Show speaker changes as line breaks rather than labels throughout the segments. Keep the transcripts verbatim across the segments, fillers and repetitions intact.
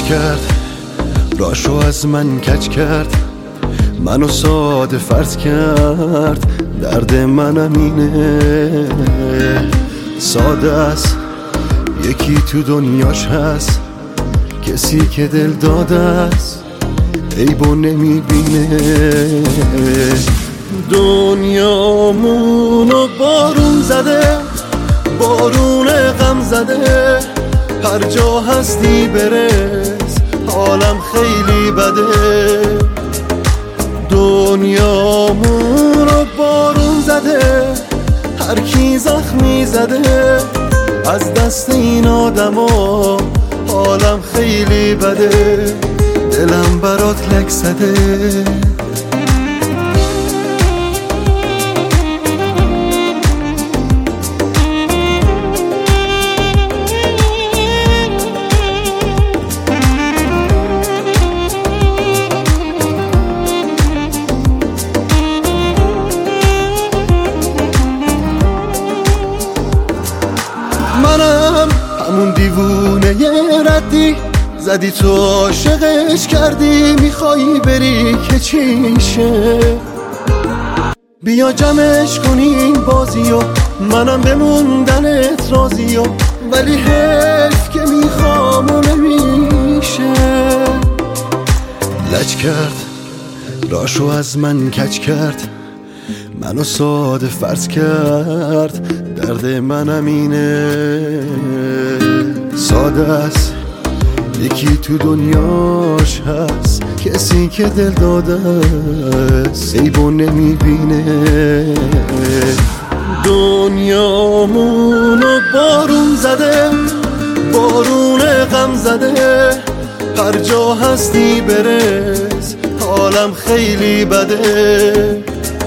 کرد راشو از من کج کرد، منو ساده فرض کرد، درد منم اینه. ساده است یکی تو دنیاش هست، کسی که دل داده است عیبو نمیبینه. دنیامونو بارون زده، بارون غم زده، هر جا هستی برس، حالم خیلی بده. دنیامونو بارون زده، هر کی زخمی زده، از دست این آدما حالم خیلی بده، دلم برات لک زده. منم همون دیوونه یه ردی، زدی تو عاشقش کردی، میخوایی بری که چیشه؟ بیا جمعش کنین بازیو، منم بموندنت راضیو، ولی حیف که میخوام و نمیشه. لج کرد راشو از من کج کرد، منو ساده فرض کرد، درد منم اینه. ساده است یکی تو دنیاش هست، کسی که دل داده است عیبو نمیبینه. دنیامونو بارون زده، بارون غم زده، هر جا هستی برس، حالم خیلی بده.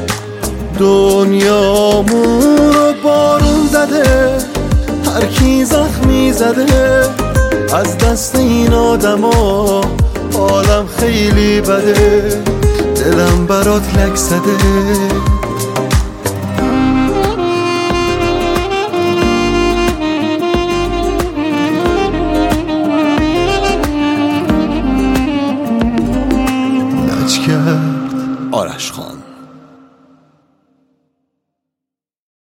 دنیامونو بارون زده، هر کی زخمی زده، از دست این آدما حالم خیلی بده، دلم برات لک زده.